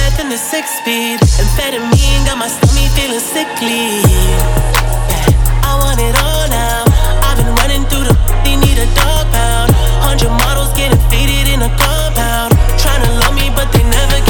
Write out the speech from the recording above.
meth in the 6-speed. Amphetamine got my stomach feeling sickly. Yeah, I want it all now. I've been running through the they need a dog pound. 100 models getting faded in a compound. Tryna love me but they never